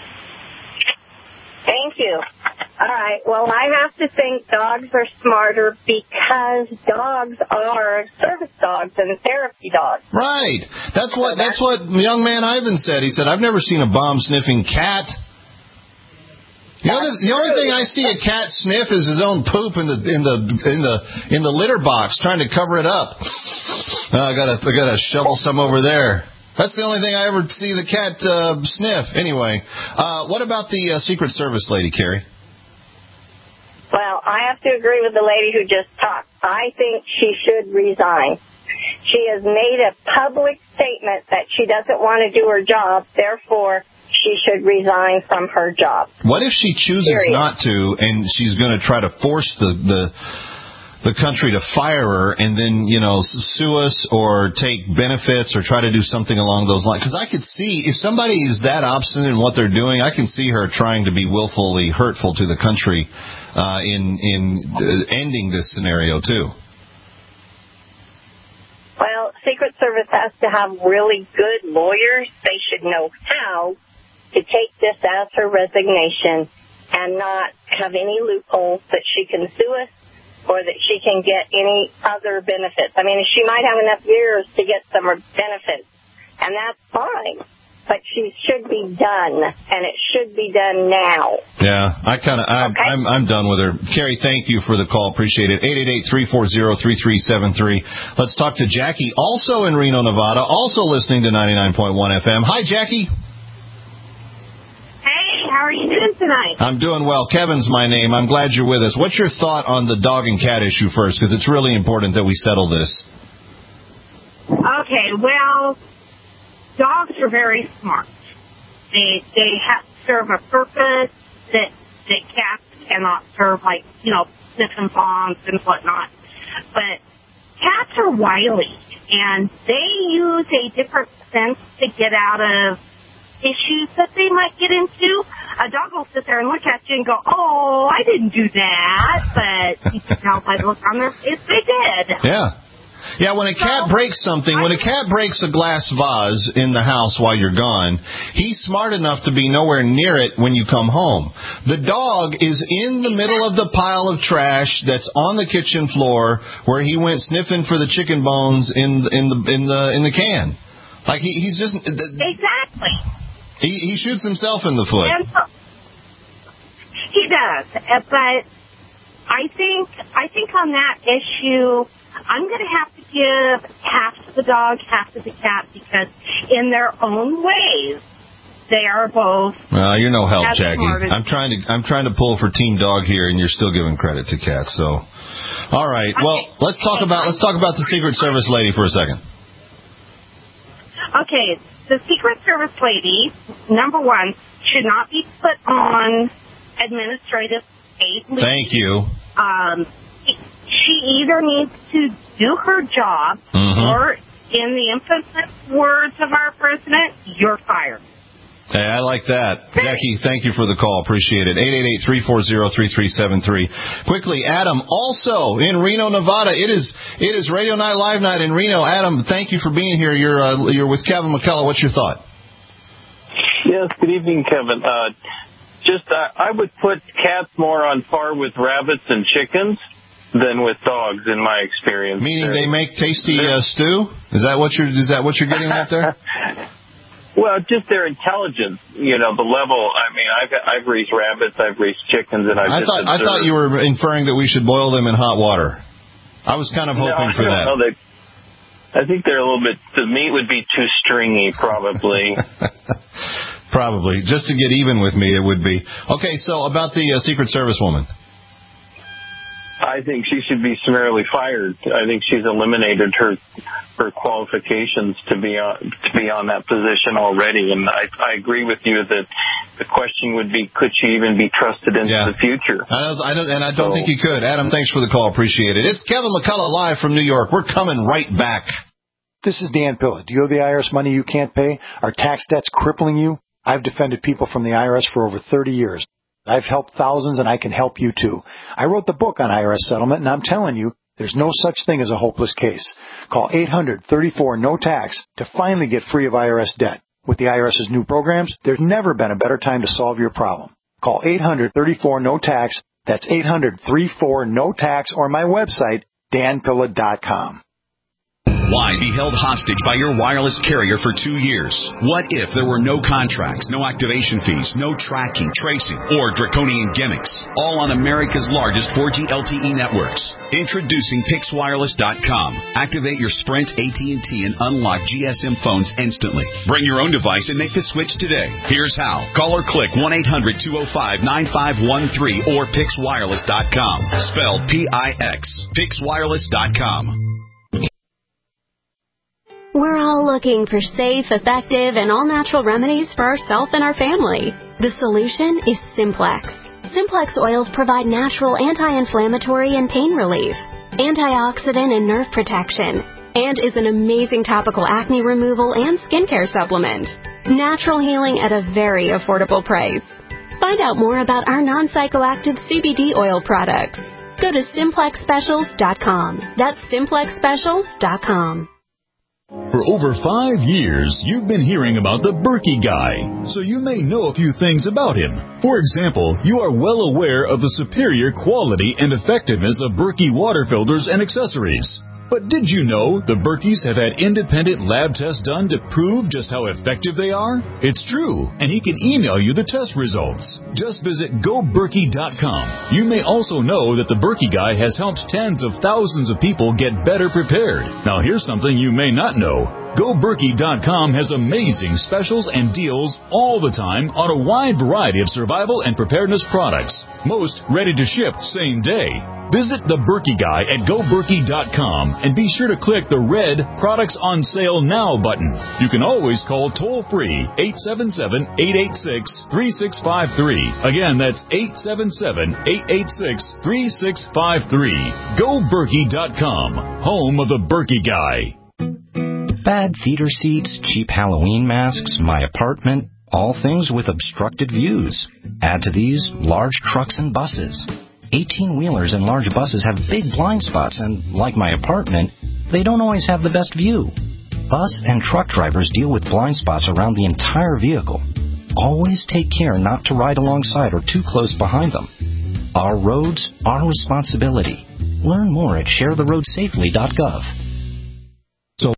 Thank you. All right. Well, I have to think dogs are smarter because dogs are service dogs and therapy dogs. Right. That's what that's what young man Ivan said. He said, I've never seen a bomb-sniffing cat. You know, the, the only thing I see a cat sniff is his own poop in the in the in the in the litter box, trying to cover it up. Uh, I gotta I gotta shovel some over there. That's the only thing I ever see the cat uh, sniff. Anyway, uh, what about the uh, Secret Service lady, Carrie? Well, I have to agree with the lady who just talked. I think she should resign. She has made a public statement that she doesn't want to do her job, therefore she should resign from her job. What if she chooses Period. not to, and she's going to try to force the, the the country to fire her and then, you know, sue us or take benefits or try to do something along those lines? Because I could see, if somebody is that obstinate in what they're doing, I can see her trying to be willfully hurtful to the country uh, in, in uh, ending this scenario, too. Well, Secret Service has to have really good lawyers. They should know how to take this as her resignation and not have any loopholes that she can sue us or that she can get any other benefits. I mean, she might have enough years to get some benefits, and that's fine. But she should be done, and it should be done now. Yeah, I kind of, I'm, okay. I'm, I'm done with her. Carrie, thank you for the call. Appreciate it. eight eight eight, three four zero, three three seven three. Let's talk to Jackie, also in Reno, Nevada, also listening to ninety-nine point one F M. Hi, Jackie. Hey, how are you doing tonight? I'm doing well. Kevin's my name. I'm glad you're with us. What's your thought on the dog and cat issue first? Because it's really important that we settle this. Okay, well, dogs are very smart. They they have to serve a purpose that that cats cannot serve, like, you know, sniffing bombs and whatnot. But cats are wily, and they use a different sense to get out of issues that they might get into. A dog will sit there and look at you and go, oh, I didn't do that, but you can tell by the look on their face they did. Yeah. Yeah, when a cat breaks something, when a cat breaks a glass vase in the house while you're gone, he's smart enough to be nowhere near it when you come home. The dog is in the middle of the pile of trash that's on the kitchen floor where he went sniffing for the chicken bones in in the in the in the can. Like he, he's just exactly. He he shoots himself in the foot. And so, he does, but I think I think on that issue, I'm going to have to give half to the dog, half to the cat, because in their own ways, they are both. Well, you're no help, Jackie. As I'm trying to I'm trying to pull for Team Dog here, and you're still giving credit to cats. So, all right. Okay. Well, let's talk about let's talk about the Secret Service lady for a second. Okay, the Secret Service lady, number one, should not be put on administrative paid leave. Thank you. Um, she either needs to do her job, mm-hmm. or, in the infamous words of our president, you're fired. Hey, I like that. Jackie, thank you for the call. Appreciate it. eight eight eight, three four zero, three three seven three. Quickly, Adam, also in Reno, Nevada. It is it is Radio Night Live Night in Reno. Adam, thank you for being here. You're uh, you're with Kevin McCullough. What's your thought? Yes, good evening, Kevin. Uh, just uh, I would put cats more on par with rabbits and chickens than with dogs, in my experience. Meaning they make tasty uh, stew? Is that what you're is that what you're getting at there? Well, just their intelligence, you know, the level. I mean, I've I've raised rabbits, I've raised chickens, and I've I just thought observed. I thought you were inferring that we should boil them in hot water. I was kind of hoping no, for I don't that. know. They, I think they're a little bit. The meat would be too stringy, probably. Probably, just to get even with me, it would be. Okay, so about the uh, Secret Service woman. I think she should be summarily fired. I think she's eliminated her her qualifications to be on to be on that position already. And I, I agree with you that the question would be, could she even be trusted into yeah. the future? I don't, I don't, and I don't so, think you could. Adam, thanks for the call. Appreciate it. It's Kevin McCullough live from New York. We're coming right back. This is Dan Pilla. Do you owe the I R S money you can't pay? Are tax debts crippling you? I've defended people from the I R S for over thirty years. I've helped thousands, and I can help you, too. I wrote the book on I R S settlement, and I'm telling you, there's no such thing as a hopeless case. Call eight hundred, thirty-four, N O T A X to finally get free of I R S debt. With the IRS's new programs, there's never been a better time to solve your problem. Call eight hundred, thirty-four, N O T A X. That's eight hundred, thirty-four, N O T A X, or my website, dan pilla dot com. Why be held hostage by your wireless carrier for two years? What if there were no contracts, no activation fees, no tracking, tracing, or draconian gimmicks? All on America's largest four G L T E networks. Introducing Pix Wireless dot com. Activate your Sprint, A T and T, and unlock G S M phones instantly. Bring your own device and make the switch today. Here's how. Call or click one eight hundred, two oh five, nine five one three or Pix Wireless dot com. Spelled P I X. Pix Wireless dot com. We're all looking for safe, effective, and all-natural remedies for ourselves and our family. The solution is Simplex. Simplex oils provide natural anti-inflammatory and pain relief, antioxidant and nerve protection, and is an amazing topical acne removal and skincare supplement. Natural healing at a very affordable price. Find out more about our non-psychoactive C B D oil products. Go to simplex specials dot com. That's simplex specials dot com. For over five years, you've been hearing about the Berkey Guy, so you may know a few things about him. For example, you are well aware of the superior quality and effectiveness of Berkey water filters and accessories. But did you know the Berkeys have had independent lab tests done to prove just how effective they are? It's true, and he can email you the test results. Just visit go berkey dot com. You may also know that the Berkey Guy has helped tens of thousands of people get better prepared. Now here's something you may not know. go berkey dot com has amazing specials and deals all the time on a wide variety of survival and preparedness products. Most ready to ship same day. Visit the Berkey Guy at go berkey dot com and be sure to click the red Products on Sale Now button. You can always call toll-free eight seven seven, eight eight six, three six five three. Again, that's eight seven seven, eight eight six, three six five three. go berkey dot com, home of the Berkey Guy. Bad theater seats, cheap Halloween masks, my apartment, all things with obstructed views. Add to these large trucks and buses. eighteen-wheelers and large buses have big blind spots, and like my apartment, they don't always have the best view. Bus and truck drivers deal with blind spots around the entire vehicle. Always take care not to ride alongside or too close behind them. Our roads, our responsibility. Learn more at share the road safely dot gov. So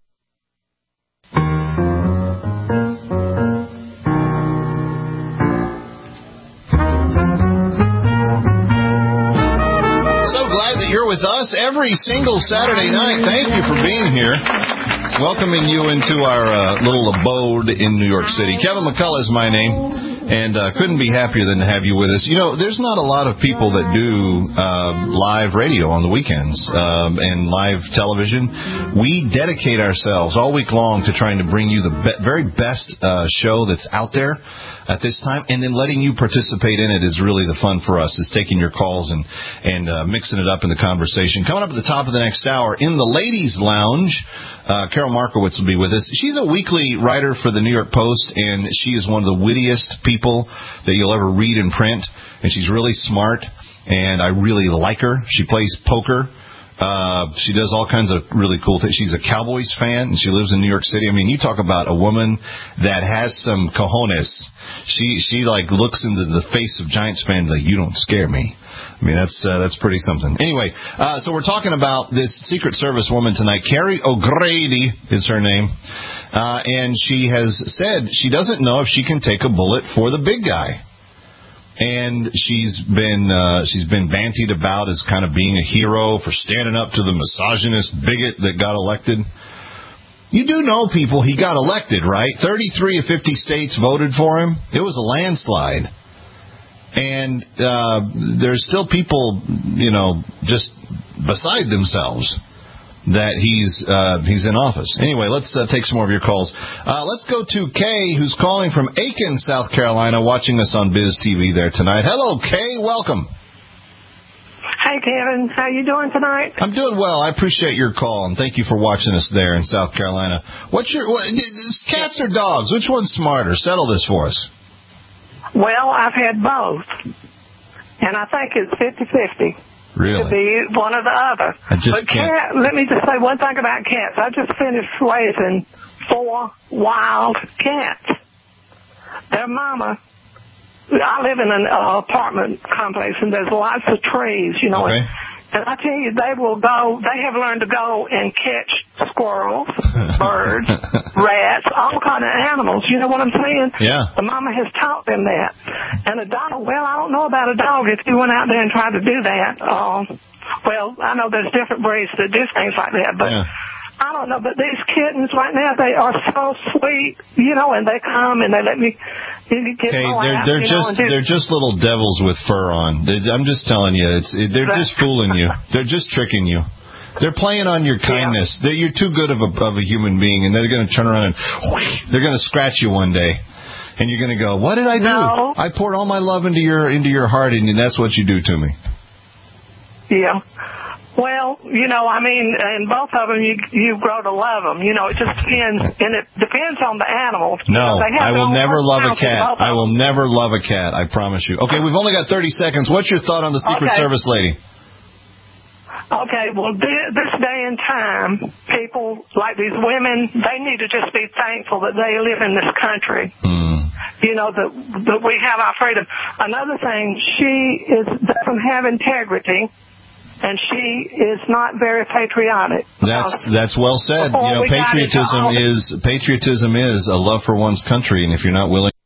you're with us every single Saturday night. Thank you for being here. Welcoming you into our uh, little abode in New York City. Kevin McCullough is my name, and uh, couldn't be happier than to have you with us. You know, there's not a lot of people that do uh, live radio on the weekends um, and live television. We dedicate ourselves all week long to trying to bring you the be- very best uh, show that's out there at this time, and then letting you participate in it is really the fun for us, is taking your calls and, and uh, mixing it up in the conversation. Coming up at the top of the next hour, in the Ladies' Lounge, uh, Carol Markowitz will be with us. She's a weekly writer for the New York Post, and she is one of the wittiest people that you'll ever read in print, and she's really smart, and I really like her. She plays poker. Uh, she does all kinds of really cool things. She's a Cowboys fan, and she lives in New York City. I mean, you talk about a woman that has some cojones. She, she like looks into the face of Giants fans like, you don't scare me. I mean, that's, uh, that's pretty something. Anyway, uh, so we're talking about this Secret Service woman tonight. Carrie O'Grady is her name. Uh, and she has said she doesn't know if she can take a bullet for the big guy. And she's been uh, she's been bantied about as kind of being a hero for standing up to the misogynist bigot that got elected. You do know, people, he got elected, right? thirty-three of fifty states voted for him. It was a landslide. And uh, there's still people, you know, just beside themselves that he's uh, he's in office. Anyway, let's uh, take some more of your calls. Uh, let's go to Kay, who's calling from Aiken, South Carolina, watching us on Biz T V there tonight. Hello, Kay. Welcome. Hi, Kevin. How you doing tonight? I'm doing well. I appreciate your call, and thank you for watching us there in South Carolina. What's your what, cats or dogs? Which one's smarter? Settle this for us. Well, I've had both, and I think it's fifty-fifty. Really? To be one or the other. I just but can't. cat, let me just say one thing about cats. I just finished raising four wild cats. Their mama, I live in an uh, apartment complex, and there's lots of trees, you know. Okay. And, and I tell you, they will go, they have learned to go and catch squirrels, birds, rats, all kind of animals. You know what I'm saying? Yeah. The mama has taught them that. And a dog, well, I don't know about a dog if you went out there and tried to do that. Uh, well, I know there's different breeds that do things like that, but yeah. I don't know. But these kittens right now, they are so sweet, you know, and they come and they let me get hey, my they're, out, they're you just know, do, they're just little devils with fur on. They, I'm just telling you, it's it, they're just fooling you. They're just tricking you. They're playing on your kindness. Yeah. You're too good of a of a human being, and they're going to turn around and whoosh, they're going to scratch you one day, and you're going to go, "What did I do? No. I poured all my love into your into your heart, and that's what you do to me." Yeah. Well, you know, I mean, and both of them, you you grow to love them. You know, it just depends, and it depends on the animal. No, you know, I will never love a cat. I will never love a cat. I promise you. Okay, we've only got thirty seconds. What's your thought on the Secret okay. Service lady? Okay, well, this day and time, people like these women, they need to just be thankful that they live in this country. Mm. You know, that, that we have our freedom. Another thing, she is doesn't have integrity. And she is not very patriotic. That's that's well said. You know, patriotism is patriotism is a love for one's country, and if you're not willing.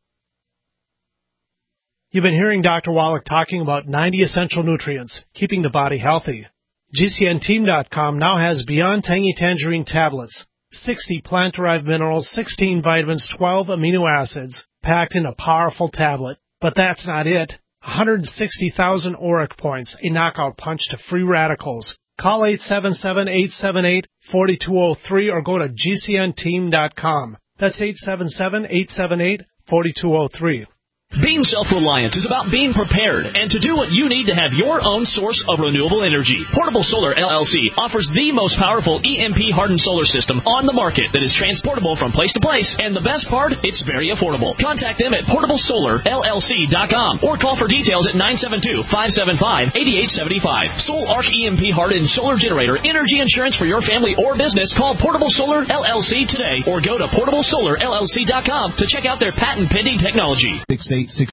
You've been hearing Doctor Wallach talking about ninety essential nutrients, keeping the body healthy. G C N team dot com now has Beyond Tangy Tangerine tablets, sixty plant-derived minerals, sixteen vitamins, twelve amino acids, packed in a powerful tablet. But that's not it. one hundred sixty thousand auric points, a knockout punch to free radicals. Call eight seven seven, eight seven eight, four two zero three or go to G C N team dot com. That's eight seven seven, eight seven eight, four two zero three. Being self-reliant is about being prepared and to do what you need to have your own source of renewable energy. Portable Solar L L C offers the most powerful E M P-hardened solar system on the market that is transportable from place to place, and the best part, it's very affordable. Contact them at portable solar L L C dot com or call for details at nine seven two, five seven five, eight eight seven five. Soul Arc E M P-hardened solar generator energy insurance for your family or business. Call Portable Solar L L C today or go to portable solar L L C dot com to check out their patent-pending technology. six eight six